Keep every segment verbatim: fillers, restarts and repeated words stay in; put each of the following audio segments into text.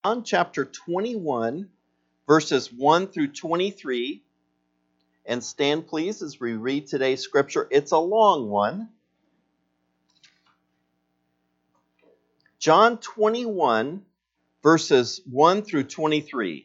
John chapter twenty-one, verses one through twenty-three. And stand, please, as we read today's scripture. It's a long one. John twenty-one, verses one through twenty-three.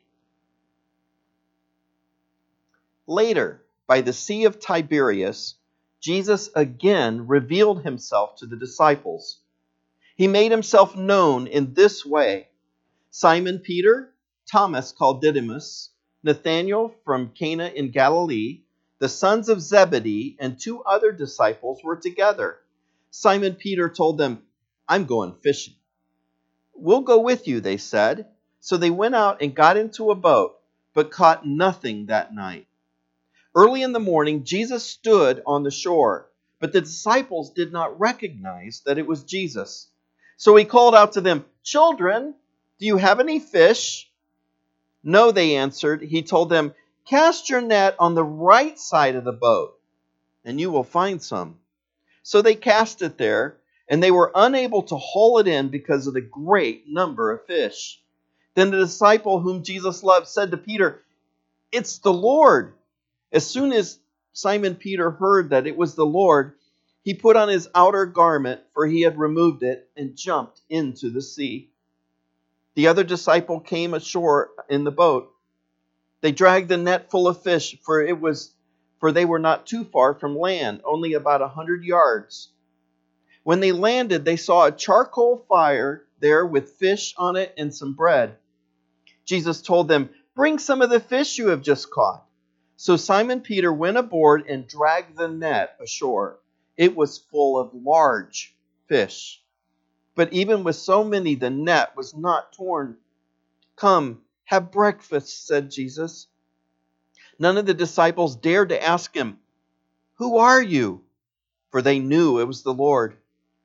Later, by the Sea of Tiberias, Jesus again revealed himself to the disciples. He made himself known in this way. Simon Peter, Thomas called Didymus, Nathanael from Cana in Galilee, the sons of Zebedee, and two other disciples were together. Simon Peter told them, "I'm going fishing." "We'll go with you," they said. So they went out and got into a boat, but caught nothing that night. Early in the morning, Jesus stood on the shore, but the disciples did not recognize that it was Jesus. So he called out to them, "Children, do you have any fish?" "No," they answered. He told them, "Cast your net on the right side of the boat, and you will find some." So they cast it there, and they were unable to haul it in because of the great number of fish. Then the disciple whom Jesus loved said to Peter, "It's the Lord." As soon as Simon Peter heard that it was the Lord, he put on his outer garment, for he had removed it, and jumped into the sea. The other disciple came ashore in the boat. They dragged the net full of fish, for it was for they were not too far from land, only about a hundred yards. When they landed, they saw a charcoal fire there with fish on it and some bread. Jesus told them, "Bring some of the fish you have just caught." So Simon Peter went aboard and dragged the net ashore. It was full of large fish. But even with so many, the net was not torn. "Come, have breakfast," said Jesus. None of the disciples dared to ask him, "Who are you?" For they knew it was the Lord.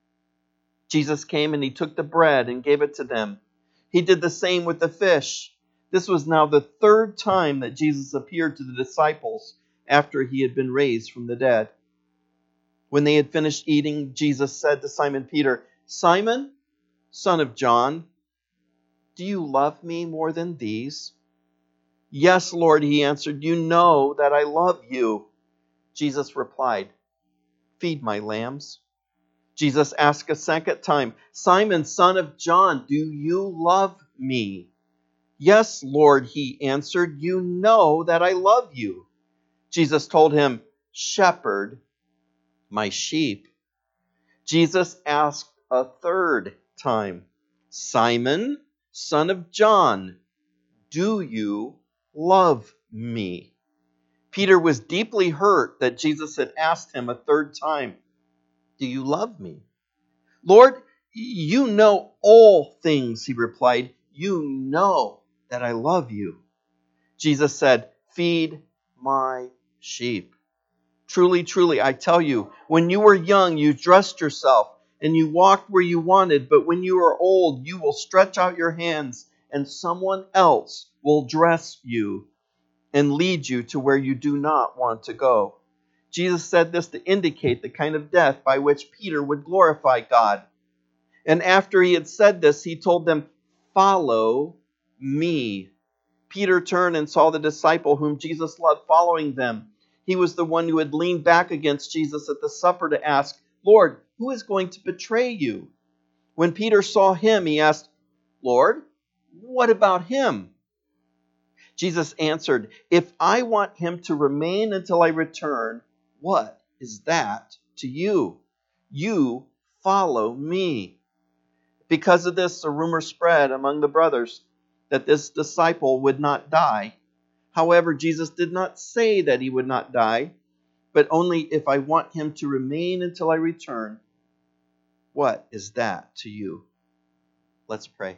Jesus came and he took the bread and gave it to them. He did the same with the fish. This was now the third time that Jesus appeared to the disciples after he had been raised from the dead. When they had finished eating, Jesus said to Simon Peter, "Simon, son of John, do you love me more than these?" "Yes, Lord," he answered, "you know that I love you." Jesus replied, "Feed my lambs." Jesus asked a second time, "Simon, son of John, do you love me?" "Yes, Lord," he answered, "you know that I love you." Jesus told him, "Shepherd my sheep." Jesus asked a third time, "Simon, son of John, do you love me?" Peter was deeply hurt that Jesus had asked him a third time, "Do you love me?" "Lord, you know all things," he replied. "You know that I love you." Jesus said, "Feed my sheep. Truly, truly, I tell you, when you were young, you dressed yourself and you walked where you wanted, but when you are old, you will stretch out your hands and someone else will dress you and lead you to where you do not want to go." Jesus said this to indicate the kind of death by which Peter would glorify God. And after he had said this, he told them, "Follow me." Peter turned and saw the disciple whom Jesus loved following them. He was the one who had leaned back against Jesus at the supper to ask, "Lord, who is going to betray you?" When Peter saw him, he asked, "Lord, what about him?" Jesus answered, "If I want him to remain until I return, what is that to you? You follow me." Because of this, a rumor spread among the brothers that this disciple would not die. However, Jesus did not say that he would not die, but only, "If I want him to remain until I return, what is that to you?" Let's pray.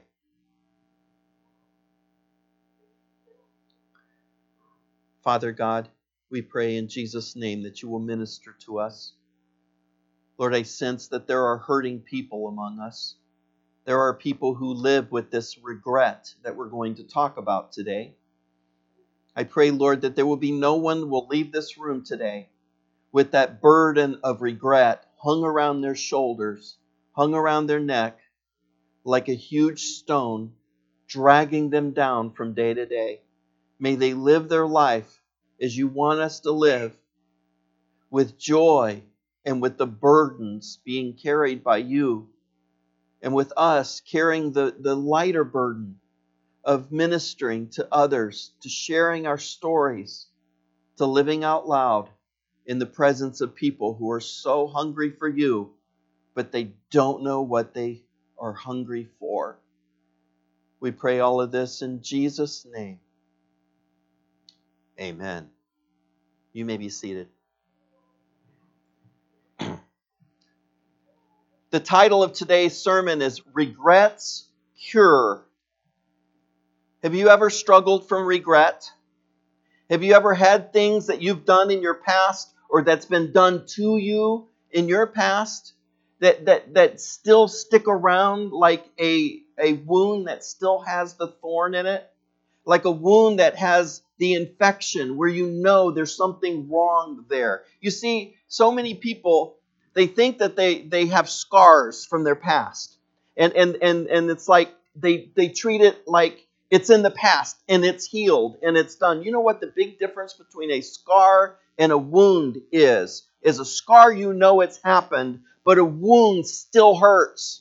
Father God, we pray in Jesus' name that you will minister to us. Lord, I sense that there are hurting people among us. There are people who live with this regret that we're going to talk about today. I pray, Lord, that there will be no one who will leave this room today with that burden of regret hung around their shoulders, hung around their neck, like a huge stone dragging them down from day to day. May they live their life as you want us to live, with joy and with the burdens being carried by you, and with us carrying the, the lighter burden of ministering to others, to sharing our stories, to living out loud in the presence of people who are so hungry for you, but they don't know what they are hungry for. We pray all of this in Jesus' name. Amen. You may be seated. The title of today's sermon is Regrets Cure. Have you ever struggled from regret? Have you ever had things that you've done in your past or that's been done to you in your past that, that, that still stick around like a, a wound that still has the thorn in it? Like a wound that has the infection where you know there's something wrong there. You see, so many people, they think that they, they have scars from their past. And, and, and, and it's like they, they treat it like it's in the past and it's healed and it's done. You know what the big difference between a scar and a wound is? Is a scar, you know it's happened, but a wound still hurts.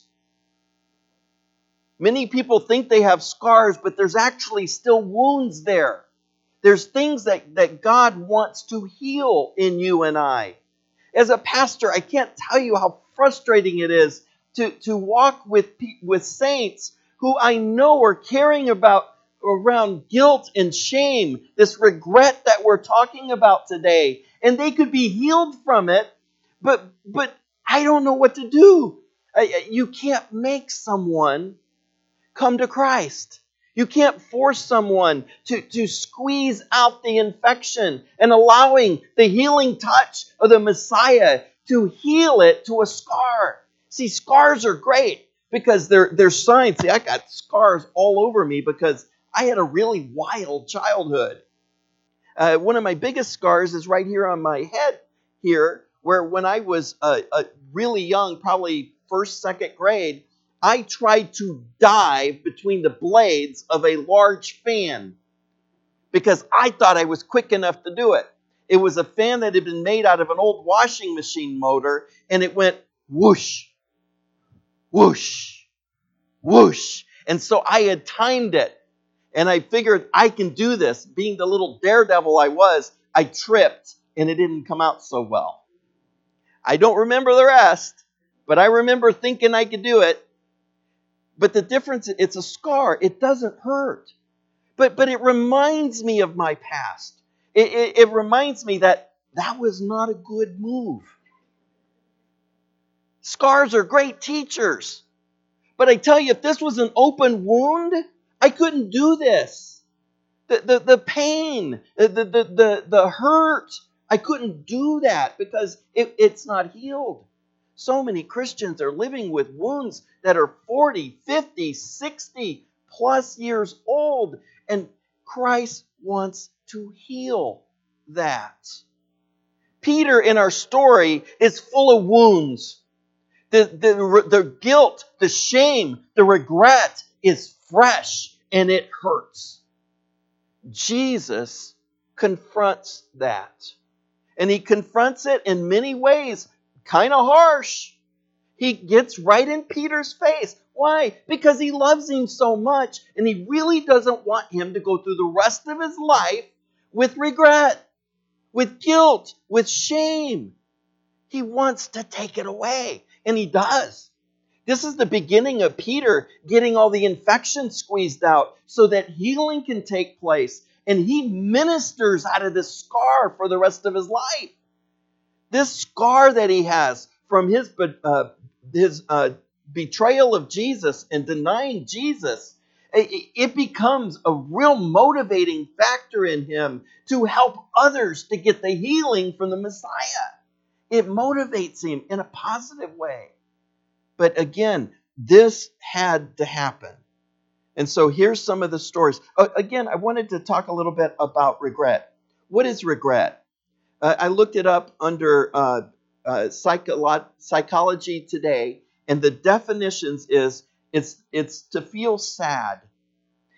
Many people think they have scars, but there's actually still wounds there. There's things that, that God wants to heal in you and I. As a pastor, I can't tell you how frustrating it is to, to walk with, with saints who I know are caring about around guilt and shame, this regret that we're talking about today. And they could be healed from it, but, but I don't know what to do. I, you can't make someone come to Christ. You can't force someone to, to squeeze out the infection and allowing the healing touch of the Messiah to heal it to a scar. See, scars are great because they're, they're signs. See, I got scars all over me because I had a really wild childhood. Uh, one of my biggest scars is right here on my head here, where when I was uh, uh, really young, probably first, second grade, I tried to dive between the blades of a large fan because I thought I was quick enough to do it. It was a fan that had been made out of an old washing machine motor, and it went whoosh, whoosh, whoosh. And so I had timed it, and I figured I can do this. Being the little daredevil I was, I tripped, and it didn't come out so well. I don't remember the rest, but I remember thinking I could do it. But the difference, it's a scar. It doesn't hurt. But but it reminds me of my past. It, it, it reminds me that that was not a good move. Scars are great teachers. But I tell you, if this was an open wound, I couldn't do this. The, the, the pain, the, the, the, the hurt, I couldn't do that because it, it's not healed. So many Christians are living with wounds that are forty, fifty, sixty plus years old, and Christ wants to heal that. Peter in our story is full of wounds. The, the, the guilt, the shame, the regret is fresh and it hurts. Jesus confronts that. And he confronts it in many ways. Kind of harsh. He gets right in Peter's face. Why? Because he loves him so much and he really doesn't want him to go through the rest of his life with regret, with guilt, with shame. He wants to take it away, and he does. This is the beginning of Peter getting all the infection squeezed out so that healing can take place, and he ministers out of this scar for the rest of his life. This scar that he has from his, uh, his uh, betrayal of Jesus and denying Jesus, it, it becomes a real motivating factor in him to help others to get the healing from the Messiah. It motivates him in a positive way. But again, this had to happen. And so here's some of the stories. Uh, again, I wanted to talk a little bit about regret. What is regret? Uh, I looked it up under uh, uh, psycholo- Psychology Today, and the definitions is it's it's to feel sad,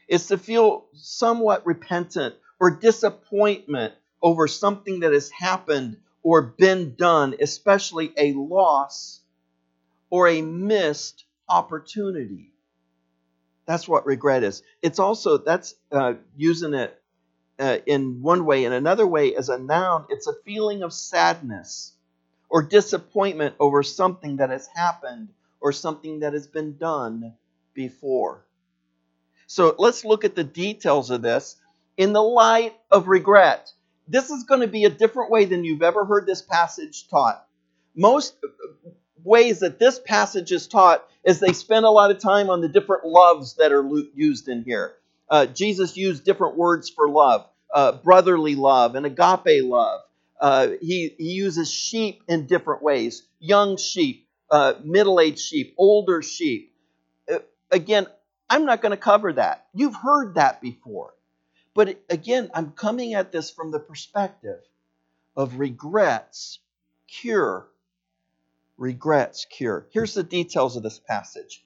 It's to feel somewhat repentant or disappointment over something that has happened or been done, especially a loss or a missed opportunity. That's what regret is. It's also, that's uh, using it uh, in one way. In another way, as a noun, it's a feeling of sadness or disappointment over something that has happened or something that has been done before. So let's look at the details of this in the light of regret. This is going to be a different way than you've ever heard this passage taught. Most ways that this passage is taught is they spend a lot of time on the different loves that are used in here. Uh, Jesus used different words for love, uh, brotherly love and agape love. Uh, he, he uses sheep in different ways, young sheep, uh, middle-aged sheep, older sheep. Uh, again, I'm not going to cover that. You've heard that before. But again, I'm coming at this from the perspective of regrets cure. Regrets cure. Here's the details of this passage.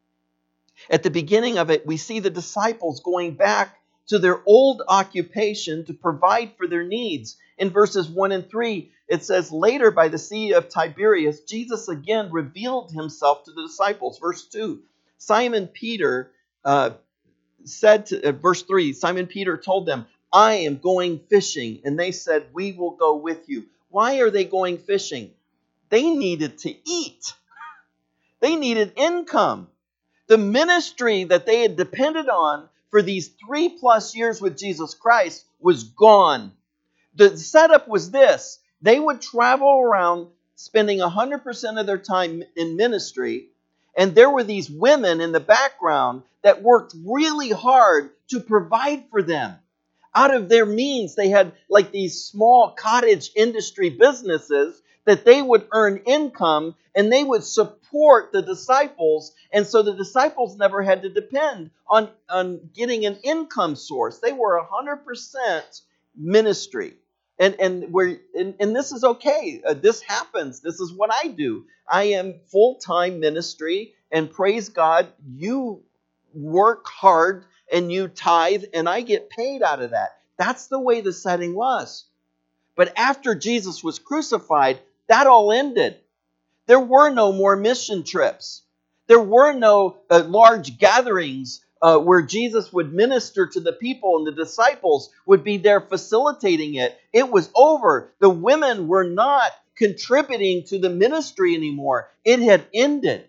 At the beginning of it, we see the disciples going back to their old occupation to provide for their needs. In verses one and three, it says, later by the Sea of Tiberias, Jesus again revealed himself to the disciples. Verse two, Simon Peter uh, said to, uh, verse three, Simon Peter told them, I am going fishing. And they said, we will go with you. Why are they going fishing? They needed to eat. They needed income. The ministry that they had depended on for these three plus years with Jesus Christ was gone. The setup was this. They would travel around spending one hundred percent of their time in ministry, and there were these women in the background that worked really hard to provide for them. Out of their means, they had like these small cottage industry businesses that they would earn income and they would support the disciples. And so the disciples never had to depend on, on getting an income source. They were one hundred percent ministry. And and we're and, and this is okay. Uh, this happens. This is what I do. I am full-time ministry, and praise God, you work hard and you tithe, and I get paid out of that. That's the way the setting was. But after Jesus was crucified, that all ended. There were no more mission trips. There were no uh, large gatherings uh, where Jesus would minister to the people and the disciples would be there facilitating it. It was over. The women were not contributing to the ministry anymore. It had ended.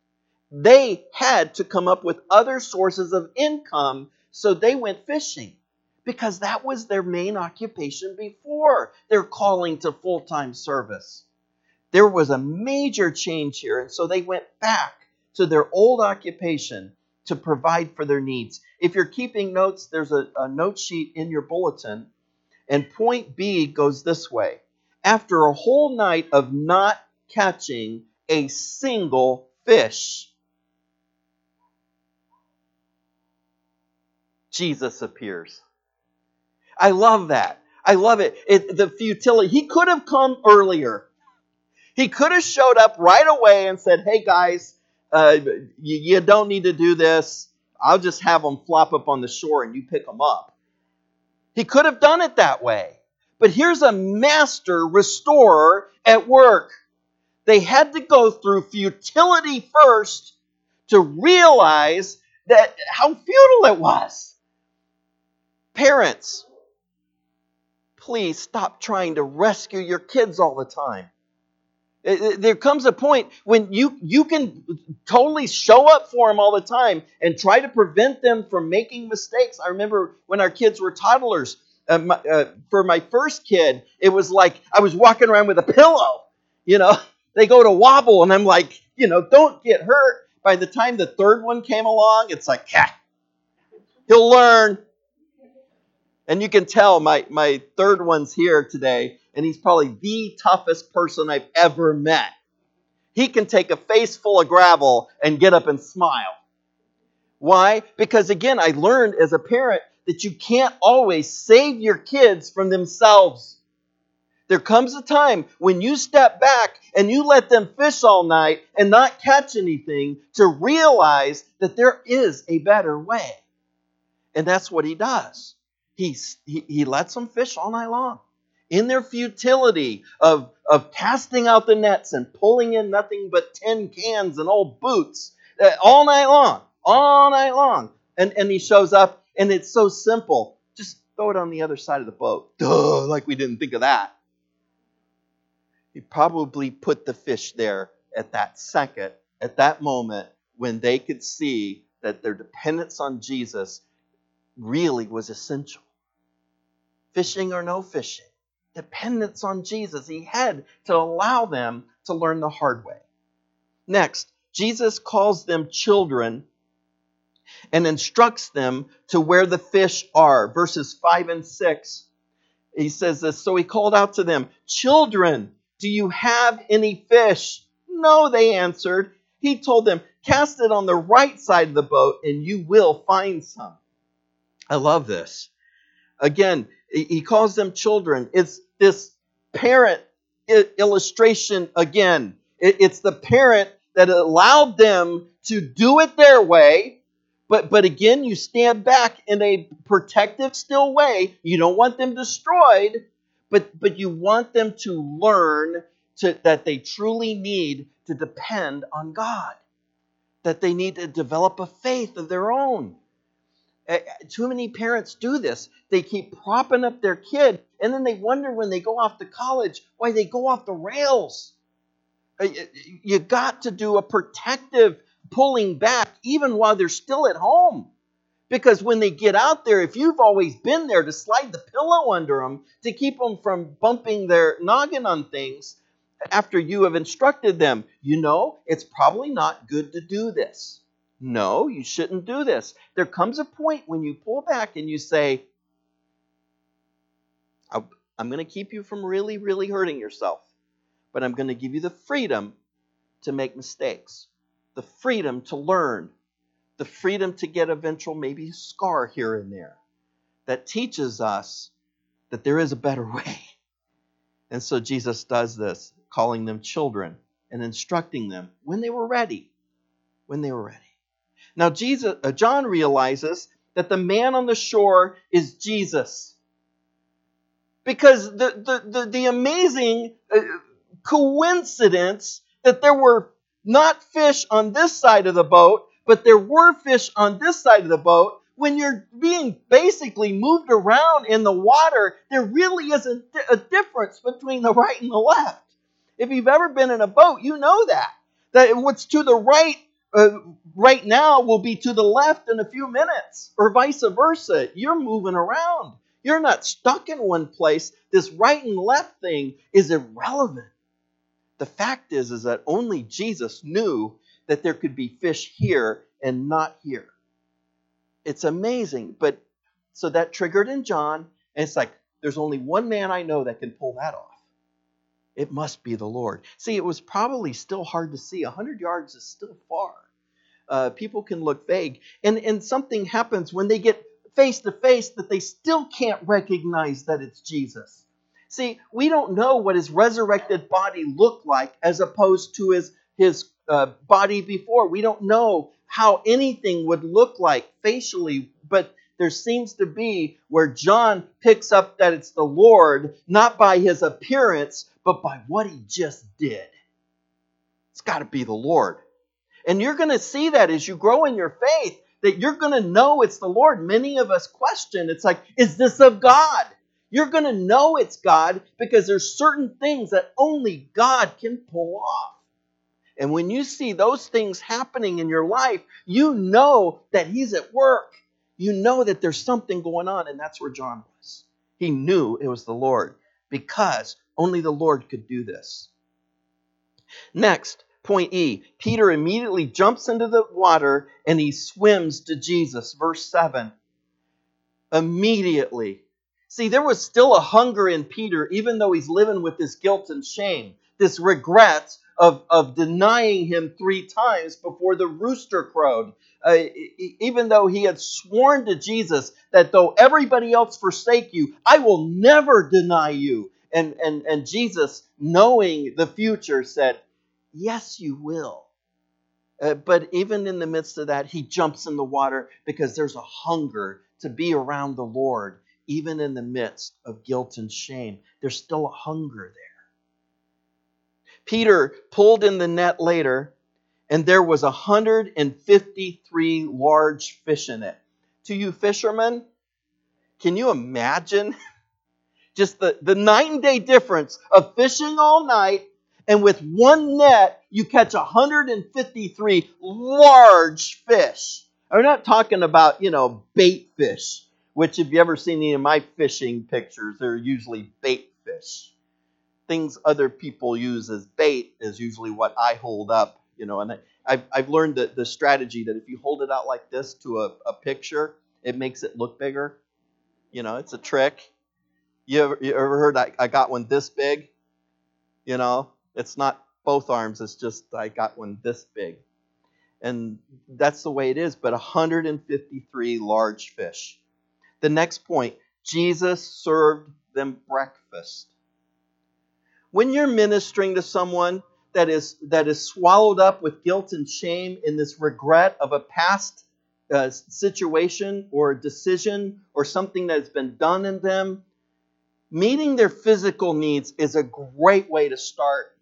They had to come up with other sources of income, so they went fishing because that was their main occupation before their calling to full-time service. There was a major change here, and so they went back to their old occupation to provide for their needs. If you're keeping notes, there's a, a note sheet in your bulletin, and point B goes this way. After a whole night of not catching a single fish, Jesus appears. I love that. I love it. it. The futility. He could have come earlier. He could have showed up right away and said, hey guys, uh, you, you don't need to do this. I'll just have them flop up on the shore and you pick them up. He could have done it that way. But here's a master restorer at work. They had to go through futility first to realize that how futile it was. Parents, please stop trying to rescue your kids all the time. There comes a point when you, you can totally show up for them all the time and try to prevent them from making mistakes. I remember when our kids were toddlers, uh, my, uh, for my first kid, it was like I was walking around with a pillow. You know, they go to wobble and I'm like, you know, don't get hurt. By the time the third one came along, it's like, yeah, he'll learn. And you can tell my, my third one's here today, and he's probably the toughest person I've ever met. He can take a face full of gravel and get up and smile. Why? Because again, I learned as a parent that you can't always save your kids from themselves. There comes a time when you step back and you let them fish all night and not catch anything to realize that there is a better way. And that's what he does. He, he, he lets them fish all night long. In their futility of, of casting out the nets and pulling in nothing but tin cans and old boots, uh, all night long, all night long. And, and he shows up, and it's so simple. Just throw it on the other side of the boat. Duh, like we didn't think of that. He probably put the fish there at that second, at that moment, when they could see that their dependence on Jesus really was essential. Fishing or no fishing, dependence on Jesus. He had to allow them to learn the hard way. Next, Jesus calls them children and instructs them to where the fish are. Verses five and six, he says this, so he called out to them, children, do you have any fish? No, they answered. He told them, cast it on the right side of the boat and you will find some. I love this. Again, he calls them children. It's this parent illustration again. It's the parent that allowed them to do it their way. But, but again, you stand back in a protective, still way. You don't want them destroyed, but, but you want them to learn to, that they truly need to depend on God, that they need to develop a faith of their own. Uh, too many parents do this. They keep propping up their kid, and then they wonder when they go off to college why they go off the rails. Uh, you got to do a protective pulling back even while they're still at home. Because when they get out there, if you've always been there to slide the pillow under them to keep them from bumping their noggin on things after you have instructed them, you know, it's probably not good to do this. No, you shouldn't do this. There comes a point when you pull back and you say, I'm going to keep you from really, really hurting yourself, but I'm going to give you the freedom to make mistakes, the freedom to learn, the freedom to get eventual maybe a scar here and there that teaches us that there is a better way. And so Jesus does this, calling them children and instructing them when they were ready, when they were ready. Now, Jesus, uh, John realizes that the man on the shore is Jesus. Because the, the, the, the amazing uh, coincidence that there were not fish on this side of the boat, but there were fish on this side of the boat. When you're being basically moved around in the water, there really isn't a difference between the right and the left. If you've ever been in a boat, you know that. That what's to the right Uh, right now will be to the left in a few minutes, or vice versa. You're moving around. You're not stuck in one place. This right and left thing is irrelevant. The fact is, is that only Jesus knew that there could be fish here and not here. It's amazing. But so that triggered in John, and it's like, there's only one man I know that can pull that off. It must be the Lord. See, it was probably still hard to see. one hundred yards is still far. Uh, people can look vague. And, and something happens when they get face to face that they still can't recognize that it's Jesus. See, we don't know what his resurrected body looked like as opposed to his, his uh, body before. We don't know how anything would look like facially, but there seems to be where John picks up that it's the Lord, not by his appearance, but by what he just did. It's got to be the Lord. And you're going to see that as you grow in your faith, that you're going to know it's the Lord. Many of us question, it's like, is this of God? You're going to know it's God because there's certain things that only God can pull off. And when you see those things happening in your life, you know that he's at work. You know that there's something going on, and that's where John was. He knew it was the Lord because only the Lord could do this. Next, point E, Peter immediately jumps into the water and he swims to Jesus. Verse seven. Immediately. See, there was still a hunger in Peter, even though he's living with this guilt and shame, this regret of, of denying him three times before the rooster crowed. Uh, even though he had sworn to Jesus that though everybody else forsake you, I will never deny you. And, and, and Jesus, knowing the future, said, yes, you will. Uh, but even in the midst of that, he jumps in the water because there's a hunger to be around the Lord, even in the midst of guilt and shame. There's still a hunger there. Peter pulled in the net later, and there was one hundred fifty-three large fish in it. To you fishermen, can you imagine just the, the night and day difference of fishing all night, and with one net, you catch one hundred fifty-three large fish. I'm not talking about, you know, bait fish, which if you ever seen any of my fishing pictures, they're usually bait fish. Things other people use as bait is usually what I hold up, you know, and I, I've, I've learned the, the strategy that if you hold it out like this to a, a picture, it makes it look bigger. You know, it's a trick. You ever, you ever heard I, I got one this big? You know, it's not both arms, it's just I got one this big. And that's the way it is, but one hundred fifty-three large fish. The next point, Jesus served them breakfast. When you're ministering to someone that is that is swallowed up with guilt and shame in this regret of a past uh, situation or decision or something that has been done in them, meeting their physical needs is a great way to start.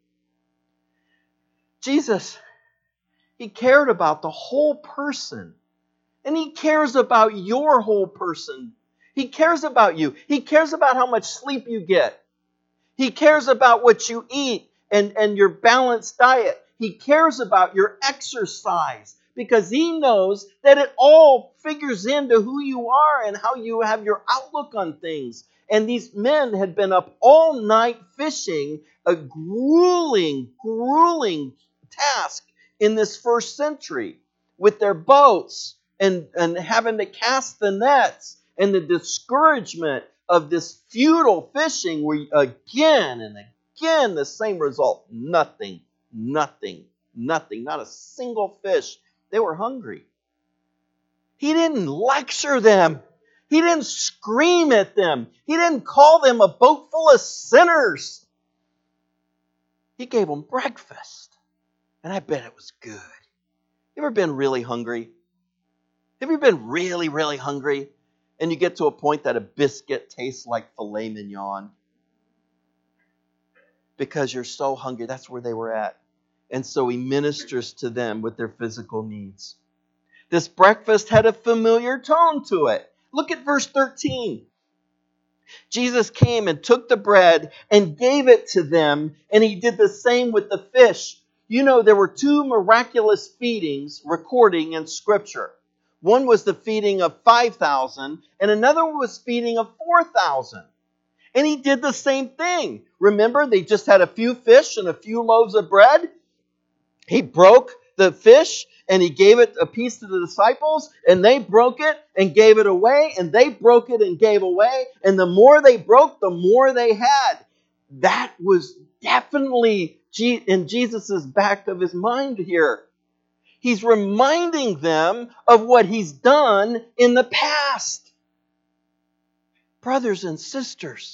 Jesus, He cared about the whole person. And He cares about your whole person. He cares about you. He cares about how much sleep you get. He cares about what you eat and, and your balanced diet. He cares about your exercise because He knows that it all figures into who you are and how you have your outlook on things. And these men had been up all night fishing, a grueling, grueling task in this first century with their boats and, and having to cast the nets and the discouragement of this futile fishing where again and again the same result. Nothing, nothing, nothing, not a single fish. They were hungry. He didn't lecture them. He didn't scream at them. He didn't call them a boat full of sinners. He gave them breakfast. And I bet it was good. You ever been really hungry? Have you been really, really hungry? And you get to a point that a biscuit tastes like filet mignon? Because you're so hungry. That's where they were at. And so He ministers to them with their physical needs. This breakfast had a familiar tone to it. Look at verse thirteen. Jesus came and took the bread and gave it to them, and He did the same with the fish. You know, there were two miraculous feedings recording in Scripture. One was the feeding of five thousand, and another was feeding of four thousand. And He did the same thing. Remember, they just had a few fish and a few loaves of bread. He broke the fish and He gave it a piece to the disciples, and they broke it and gave it away, and they broke it and gave away, and the more they broke, the more they had. That was definitely in Jesus' back of His mind here. He's reminding them of what He's done in the past. Brothers and sisters,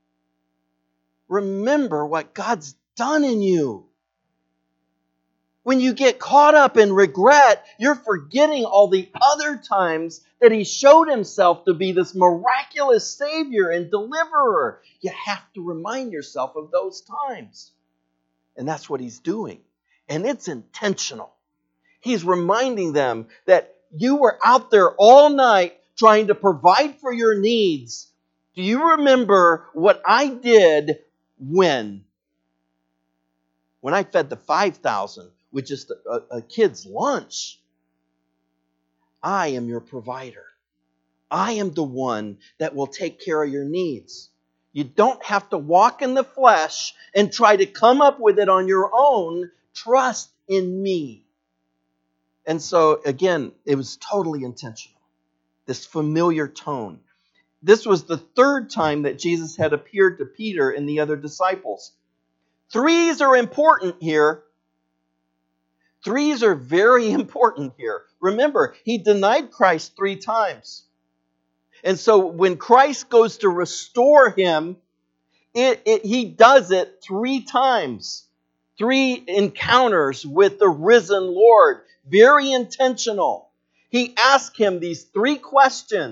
remember what God's done in you. When you get caught up in regret, you're forgetting all the other times that He showed Himself to be this miraculous Savior and deliverer. You have to remind yourself of those times. And that's what He's doing. And it's intentional. He's reminding them that you were out there all night trying to provide for your needs. Do you remember what I did when? When I fed the five thousand with just a, a kid's lunch. I am your provider. I am the one that will take care of your needs. You don't have to walk in the flesh and try to come up with it on your own. Trust in me. And so, again, it was totally intentional. This familiar tone. This was the third time that Jesus had appeared to Peter and the other disciples. Threes are important here. Threes are very important here. Remember, He denied Christ three times. And so when Christ goes to restore him, it, it, He does it three times. Three encounters with the risen Lord. Very intentional. He asked him these three questions.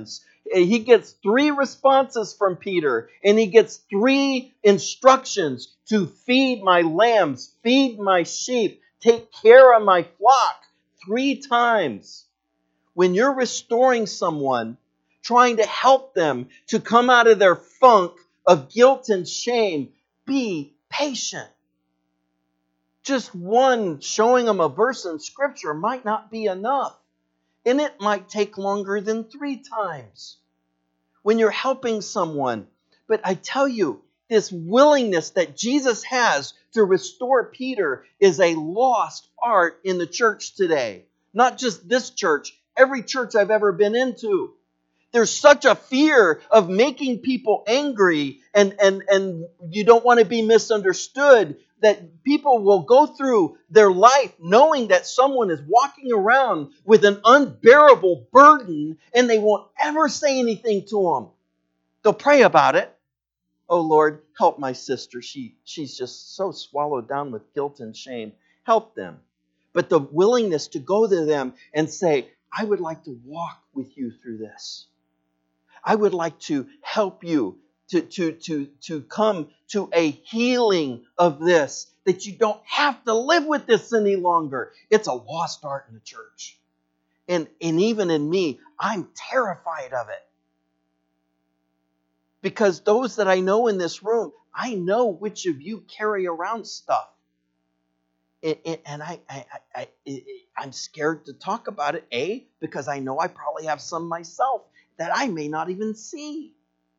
he gets three responses from Peter, and he gets three instructions to feed my lambs, feed my sheep, take care of my flock, three times. When you're restoring someone, trying to help them to come out of their funk of guilt and shame, be patient. Just one showing them a verse in Scripture might not be enough. And it might take longer than three times when you're helping someone. But I tell you, this willingness that Jesus has to restore Peter is a lost art in the church today. Not just this church, every church I've ever been into. There's such a fear of making people angry, and, and, and you don't want to be misunderstood, that people will go through their life knowing that someone is walking around with an unbearable burden, and they won't ever say anything to them. They'll pray about it. Oh Lord, help my sister. She, she's just so swallowed down with guilt and shame. Help them. But the willingness to go to them and say, I would like to walk with you through this. I would like to help you to, to, to, to come to a healing of this, that you don't have to live with this any longer. It's a lost art in the church. And, and even in me, I'm terrified of it. Because those that I know in this room, I know which of you carry around stuff. It, it, and I, I, I, I, I'm scared to talk about it, A, because I know I probably have some myself that I may not even see.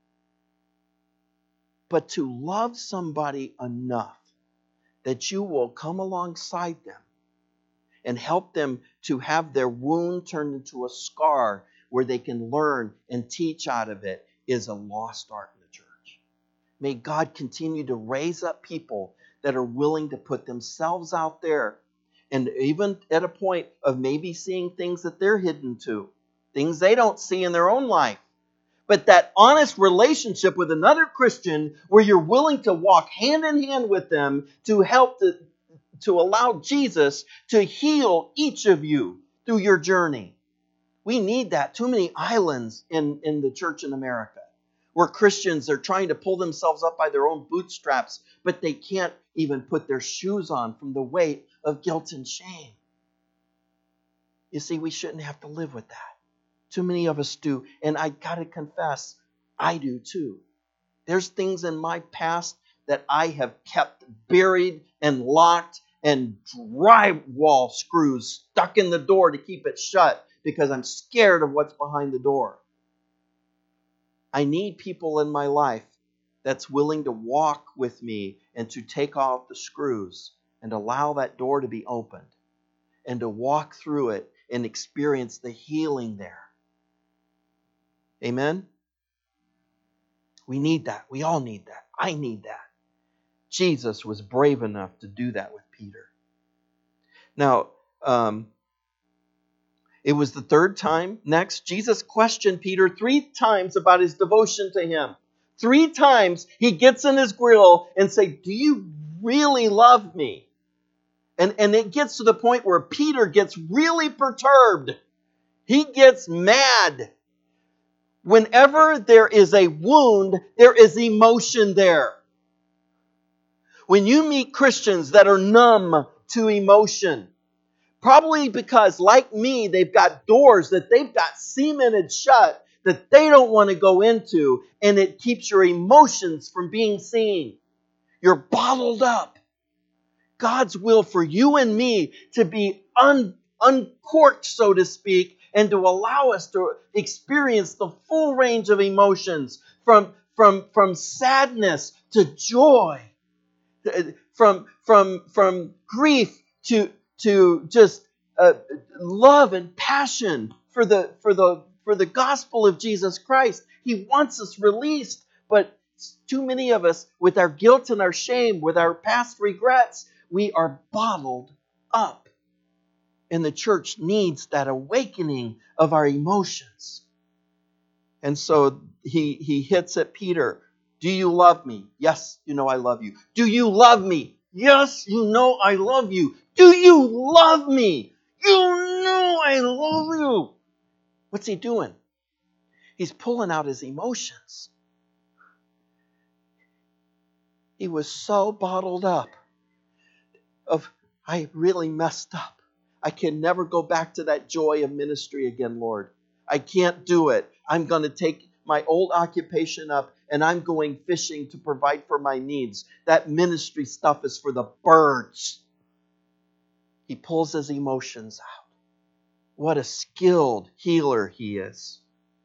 But to love somebody enough that you will come alongside them and help them to have their wound turned into a scar where they can learn and teach out of it is a lost art in the church. May God continue to raise up people that are willing to put themselves out there, and even at a point of maybe seeing things that they're hidden to, things they don't see in their own life. But that honest relationship with another Christian where you're willing to walk hand in hand with them to help to, to allow Jesus to heal each of you through your journey. We need that. Too many islands in, in the church in America where Christians are trying to pull themselves up by their own bootstraps, but they can't even put their shoes on from the weight of guilt and shame. You see, we shouldn't have to live with that. Too many of us do. And I got to confess, I do too. There's things in my past that I have kept buried and locked and drywall screws stuck in the door to keep it shut because I'm scared of what's behind the door. I need people in my life that's willing to walk with me and to take off the screws and allow that door to be opened and to walk through it and experience the healing there. Amen? We need that. We all need that. I need that. Jesus was brave enough to do that with Peter. Now, um, it was the third time. Next, Jesus questioned Peter three times about his devotion to him. Three times he gets in his grill and say, do you really love me? And, and it gets to the point where Peter gets really perturbed. He gets mad. Whenever there is a wound, there is emotion there. When you meet Christians that are numb to emotion, probably because, like me, they've got doors that they've got cemented shut that they don't want to go into, and it keeps your emotions from being seen. You're bottled up. God's will for you and me to be un, uncorked, so to speak, and to allow us to experience the full range of emotions, from, from, from sadness to joy, from, from, from grief to, to just uh, love and passion for the, for, the, for the gospel of Jesus Christ. He wants us released, but too many of us, with our guilt and our shame, with our past regrets, we are bottled up. And the church needs that awakening of our emotions. And so he, he hits at Peter. Do you love me? Yes, you know I love you. Do you love me? Yes, you know I love you. Do you love me? You know I love you. What's he doing? He's pulling out his emotions. He was so bottled up of, I really messed up. I can never go back to that joy of ministry again, Lord. I can't do it. I'm going to take my old occupation up and I'm going fishing to provide for my needs. That ministry stuff is for the birds. He pulls his emotions out. What a skilled healer he is.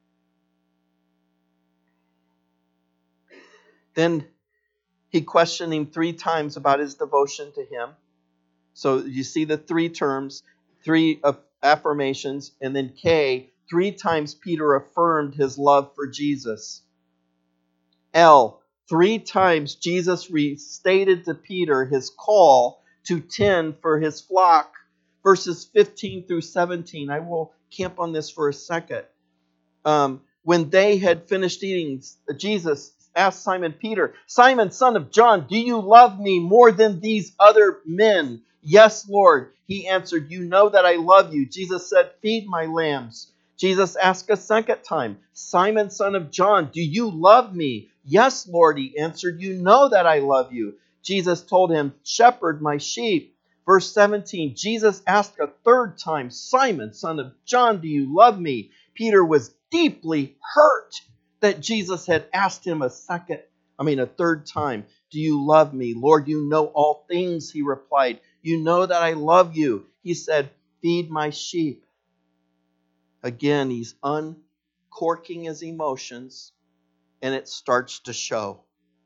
Then he questioned him three times about his devotion to him. So you see the three terms, three affirmations, and then K, three times Peter affirmed his love for Jesus. L, three times Jesus restated to Peter his call to tend for his flock. Verses fifteen through seventeen. I will camp on this for a second. Um, when they had finished eating, Jesus asked Simon Peter, Simon, son of John, do you love me more than these other men? Yes, Lord. He answered, you know that I love you. Jesus said, feed my lambs. Jesus asked a second time, Simon, son of John, do you love me? Yes, Lord, he answered, you know that I love you. Jesus told him, shepherd my sheep. Verse seventeen, Jesus asked a third time, Simon, son of John, do you love me? Peter was deeply hurt that Jesus had asked him a second, I mean a third time, do you love me? Lord, you know all things, he replied. You know that I love you. He said, feed my sheep. Again, he's uncorking his emotions, and it starts to show.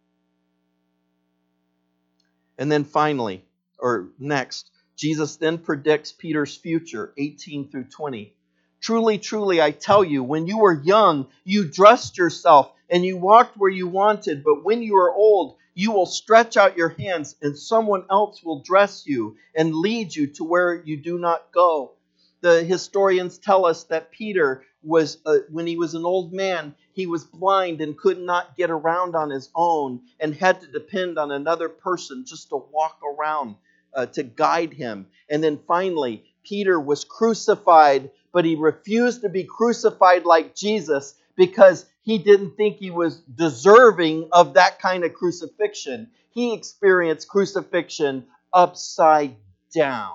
And then finally, or next, Jesus then predicts Peter's future, eighteen through twenty. Truly, truly, I tell you, when you were young, you dressed yourself and you walked where you wanted. But when you are old, you will stretch out your hands and someone else will dress you and lead you to where you do not go. The historians tell us that Peter was, uh, when he was an old man, he was blind and could not get around on his own and had to depend on another person just to walk around uh, to guide him. And then finally, Peter was crucified, but he refused to be crucified like Jesus because he didn't think he was deserving of that kind of crucifixion. He experienced crucifixion upside down.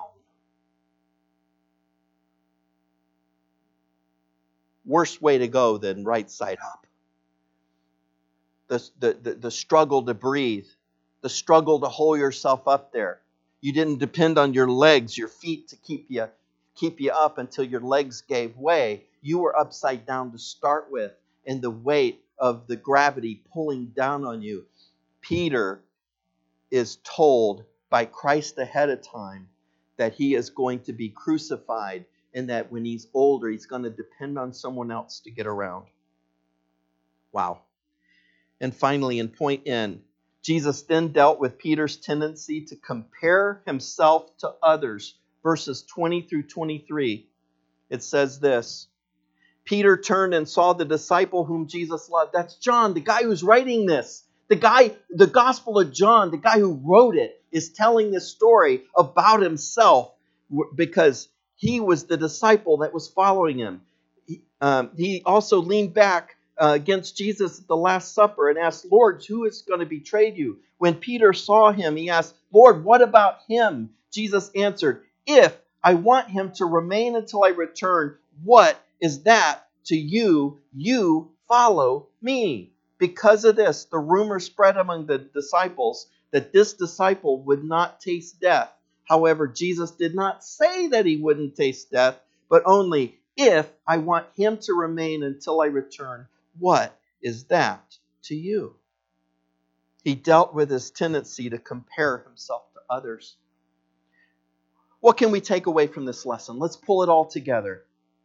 Worst way to go than right side up. The, the, the, the struggle to breathe, the struggle to hold yourself up there. You didn't depend on your legs, your feet to keep you, keep you up until your legs gave way. You were upside down to start with, and the weight of the gravity pulling down on you. Peter is told by Christ ahead of time that he is going to be crucified, and that when he's older, he's going to depend on someone else to get around. Wow. And finally, in point N, Jesus then dealt with Peter's tendency to compare himself to others. Verses twenty through twenty-three. It says this, Peter turned and saw the disciple whom Jesus loved. That's John, the guy who's writing this. The guy, the Gospel of John, the guy who wrote it, is telling this story about himself because he was the disciple that was following him. He, um, he also leaned back uh, against Jesus at the Last Supper and asked, Lord, who is going to betray you? When Peter saw him, he asked, Lord, what about him? Jesus answered, if I want him to remain until I return, what is that to you? You follow me. Because of this, the rumor spread among the disciples that this disciple would not taste death. However, Jesus did not say that he wouldn't taste death, but only if I want him to remain until I return. What is that to you? He dealt with his tendency to compare himself to others. What can we take away from this lesson? Let's pull it all together.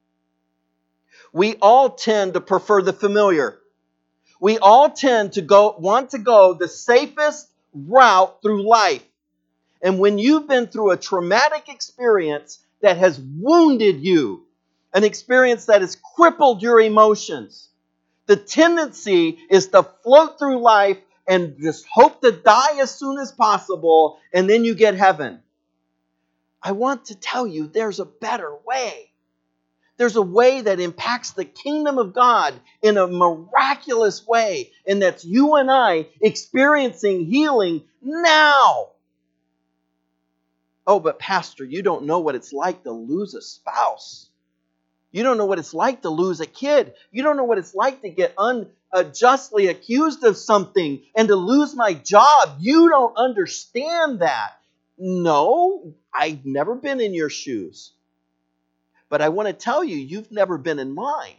We all tend to prefer the familiar. We all tend to go want to go the safest route through life. And when you've been through a traumatic experience that has wounded you, an experience that has crippled your emotions, the tendency is to float through life and just hope to die as soon as possible, and then you get heaven. I want to tell you there's a better way. There's a way that impacts the kingdom of God in a miraculous way, and that's you and I experiencing healing now. Oh, but Pastor, you don't know what it's like to lose a spouse. You don't know what it's like to lose a kid. You don't know what it's like to get unjustly accused of something and to lose my job. You don't understand that. No, I've never been in your shoes. But I want to tell you, you've never been in mine.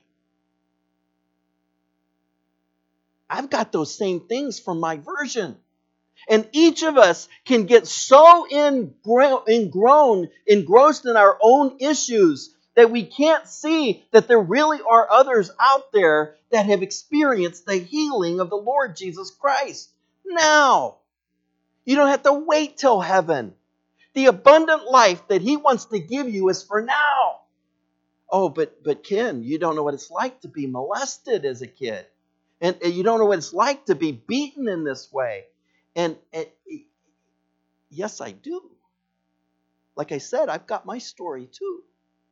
I've got those same things from my version. And each of us can get so ingrown, engrossed in our own issues that we can't see that there really are others out there that have experienced the healing of the Lord Jesus Christ. Now, you don't have to wait till heaven. The abundant life that He wants to give you is for now. Oh, but, but Ken, you don't know what it's like to be molested as a kid. And, and you don't know what it's like to be beaten in this way. And, and yes, I do. Like I said, I've got my story too.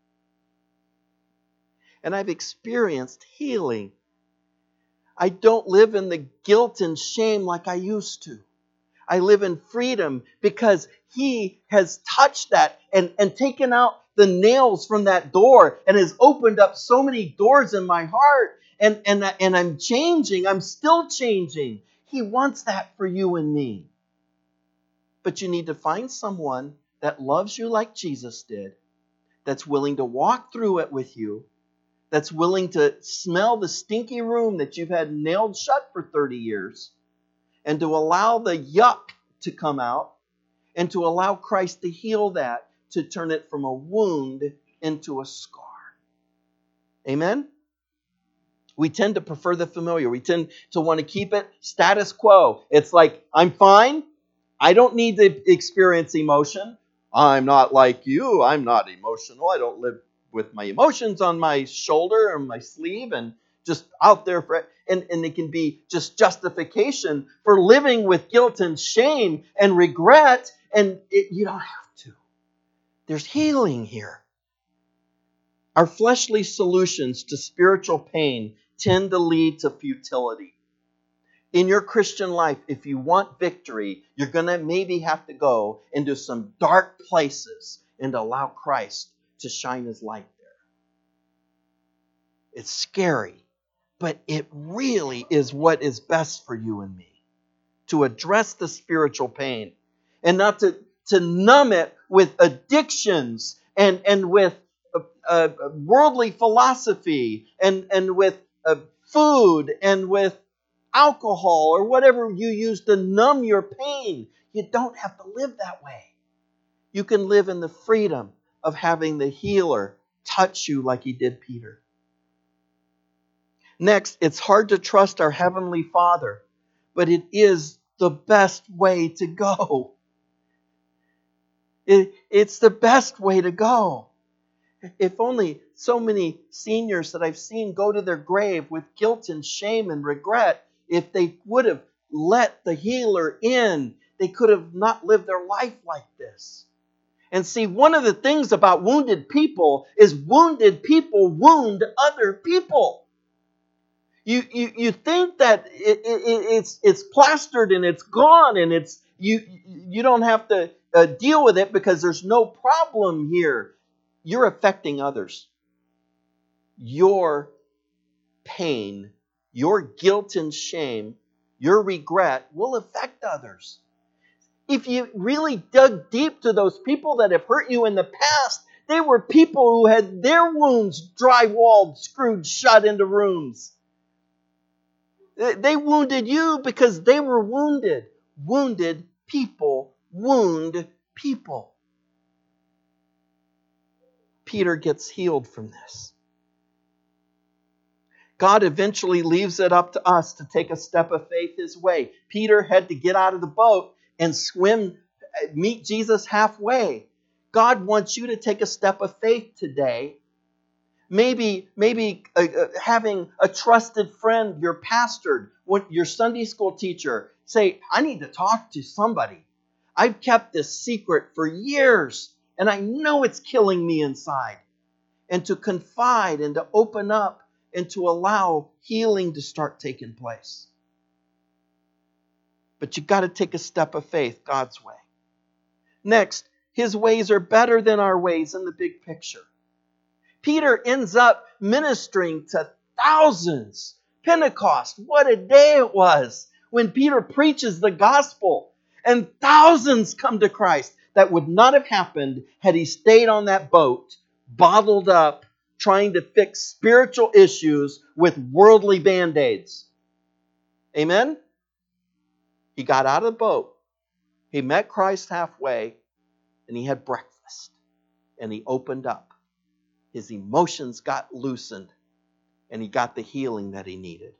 And I've experienced healing. I don't live in the guilt and shame like I used to. I live in freedom because He has touched that and, and taken out the nails from that door and has opened up so many doors in my heart. And, and, and I'm changing. I'm still changing. He wants that for you and me. But you need to find someone that loves you like Jesus did, that's willing to walk through it with you, that's willing to smell the stinky room that you've had nailed shut for thirty years, and to allow the yuck to come out, and to allow Christ to heal that, to turn it from a wound into a scar. Amen? We tend to prefer the familiar. We tend to want to keep it status quo. It's like, I'm fine. I don't need to experience emotion. I'm not like you. I'm not emotional. I don't live with my emotions on my shoulder or my sleeve and just out there for and, and it can be just justification for living with guilt and shame and regret. And it, you don't have to. There's healing here. Our fleshly solutions to spiritual pain tend to lead to futility. In your Christian life, if you want victory, you're going to maybe have to go into some dark places and allow Christ to shine His light there. It's scary, but it really is what is best for you and me. To address the spiritual pain and not to, to numb it with addictions and, and with uh, uh, worldly philosophy and, and with uh, food and with alcohol or whatever you use to numb your pain. You don't have to live that way. You can live in the freedom of having the healer touch you like He did Peter. Next, it's hard to trust our Heavenly Father, but it is the best way to go. It, it's the best way to go. If only so many seniors that I've seen go to their grave with guilt and shame and regret, if they would have let the healer in, they could have not lived their life like this. And see, one of the things about wounded people is wounded people wound other people. You you, you think that it, it, it's it's plastered and it's gone and it's you you don't have to uh, deal with it because there's no problem here. You're affecting others. Your pain, your guilt and shame, your regret will affect others. If you really dug deep to those people that have hurt you in the past, they were people who had their wounds drywalled, screwed shut into rooms. They wounded you because they were wounded. Wounded people wound people. Peter gets healed from this. God eventually leaves it up to us to take a step of faith His way. Peter had to get out of the boat and swim, meet Jesus halfway. God wants you to take a step of faith today. Maybe, maybe uh, uh, having a trusted friend, your pastor, your Sunday school teacher, say, I need to talk to somebody. I've kept this secret for years, and I know it's killing me inside. and to confide and to open up and to allow healing to start taking place. But you've got to take a step of faith God's way. Next, His ways are better than our ways in the big picture. Peter ends up ministering to thousands. Pentecost, what a day it was when Peter preaches the gospel and thousands come to Christ. That would not have happened had he stayed on that boat, bottled up, trying to fix spiritual issues with worldly band-aids. Amen? He got out of the boat. He met Christ halfway, and he had breakfast. And he opened up. His emotions got loosened, and he got the healing that he needed.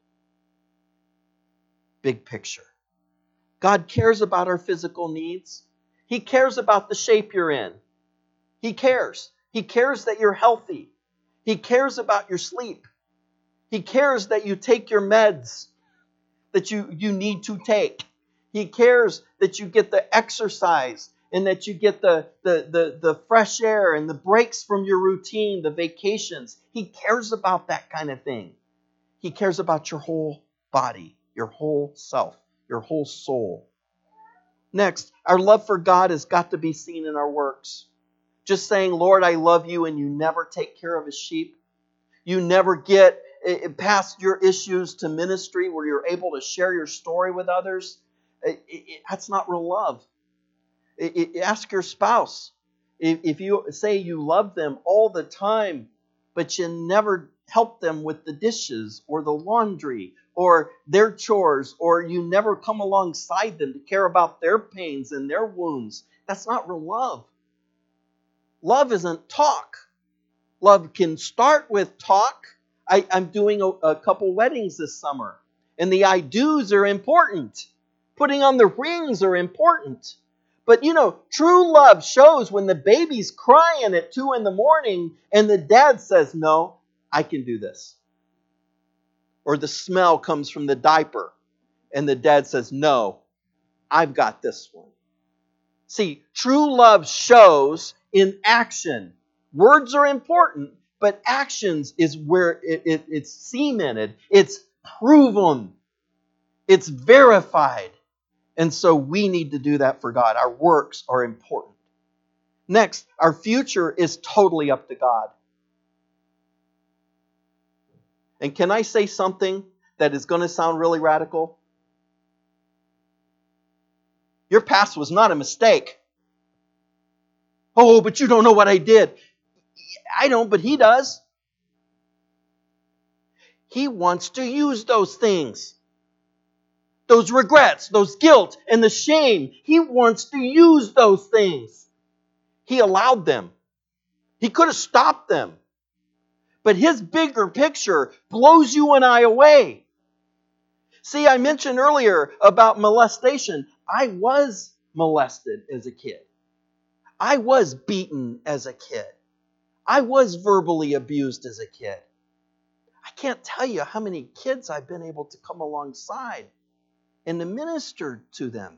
Big picture. God cares about our physical needs. He cares about the shape you're in. He cares. He cares that you're healthy. He cares about your sleep. He cares that you take your meds that you, you need to take. He cares that you get the exercise and that you get the, the, the, the fresh air and the breaks from your routine, the vacations. He cares about that kind of thing. He cares about your whole body, your whole self, your whole soul. Next, our love for God has got to be seen in our works. Just saying, Lord, I love you, and you never take care of His sheep. You never get past your issues to ministry where you're able to share your story with others. It, it, that's not real love. It, it, ask your spouse. If, if you say you love them all the time, but you never help them with the dishes or the laundry or their chores, or you never come alongside them to care about their pains and their wounds, that's not real love. Love isn't talk. Love can start with talk. I, I'm doing a, a couple weddings this summer, and the I do's are important. Putting on the rings are important. But you know, true love shows when the baby's crying at two in the morning and the dad says, no, I can do this. Or the smell comes from the diaper and the dad says, no, I've got this one. See, true love shows in action. Words are important, but actions is where it, it, it's cemented. It's proven. It's verified. And so we need to do that for God. Our works are important. Next, our future is totally up to God. And can I say something that is going to sound really radical? Your past was not a mistake. Oh, but you don't know what I did. I don't, but He does. He wants to use those things. Those regrets, those guilt, and the shame. He wants to use those things. He allowed them. He could have stopped them. But His bigger picture blows you and I away. See, I mentioned earlier about molestation. I was molested as a kid. I was beaten as a kid. I was verbally abused as a kid. I can't tell you how many kids I've been able to come alongside and to minister to them.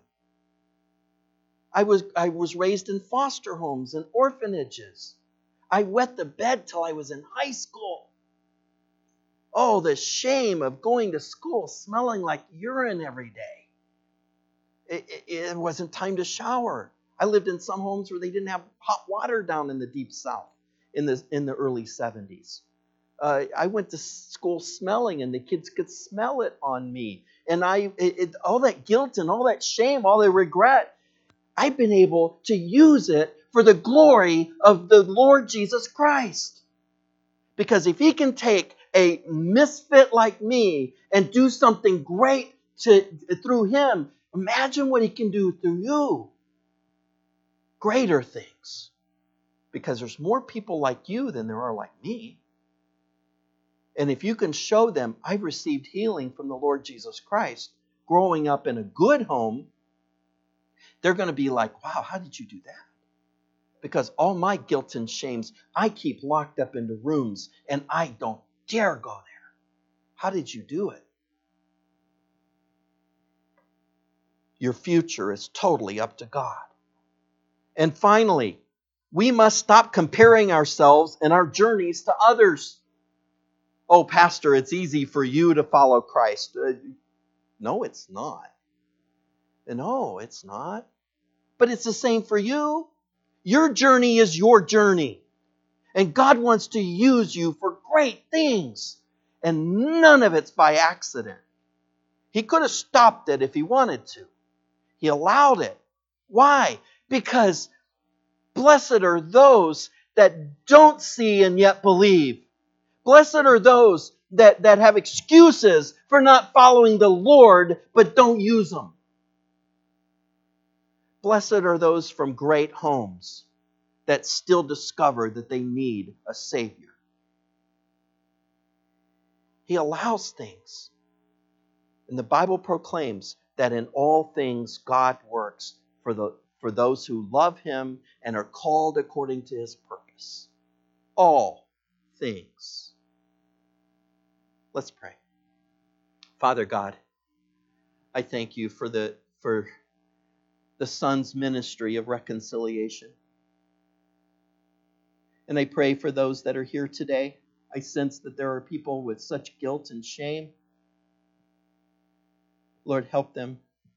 I was, I was raised in foster homes and orphanages. I wet the bed till I was in high school. Oh, the shame of going to school smelling like urine every day. It, it, it wasn't time to shower. I lived in some homes where they didn't have hot water down in the deep south in the, in the early seventies. Uh, I went to school smelling, and the kids could smell it on me. And I, it, it, all that guilt and all that shame, all the regret, I've been able to use it for the glory of the Lord Jesus Christ. Because if He can take a misfit like me and do something great to, through Him, imagine what He can do through you. Greater things. Because there's more people like you than there are like me. And if you can show them, I've received healing from the Lord Jesus Christ, growing up in a good home, they're going to be like, wow, how did you do that? Because all my guilt and shames, I keep locked up into rooms, and I don't dare go there. How did you do it? Your future is totally up to God. And finally, we must stop comparing ourselves and our journeys to others. Oh, Pastor, it's easy for you to follow Christ. Uh, no, it's not. No, it's not. But it's the same for you. Your journey is your journey. And God wants to use you for great things. And none of it's by accident. He could have stopped it if he wanted to. He allowed it. Why? Because blessed are those that don't see and yet believe. Blessed are those that, that have excuses for not following the Lord, but don't use them. Blessed are those from great homes that still discover that they need a Savior. He allows things. And the Bible proclaims that in all things God works for the for those who love Him and are called according to His purpose. All things. Let's pray. Father God, I thank you for the for the Son's ministry of reconciliation. And I pray for those that are here today. I sense that there are people with such guilt and shame. Lord, help them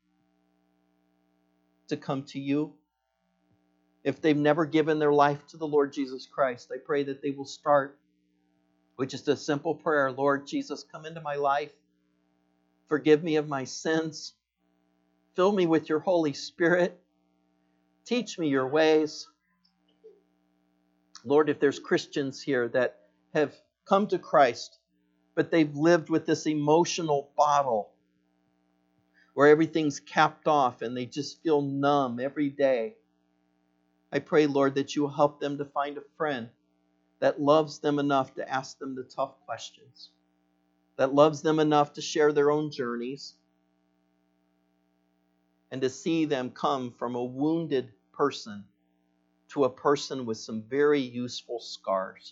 to come to you. If they've never given their life to the Lord Jesus Christ, I pray that they will start with just a simple prayer. Lord Jesus, come into my life. Forgive me of my sins. Fill me with your Holy Spirit. Teach me your ways. Lord, if there's Christians here that have come to Christ, but they've lived with this emotional bottle where everything's capped off and they just feel numb every day, I pray, Lord, that you will help them to find a friend that loves them enough to ask them the tough questions, that loves them enough to share their own journeys, and to see them come from a wounded person to a person with some very useful scars.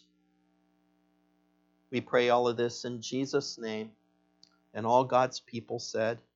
We pray all of this in Jesus' name, and all God's people said,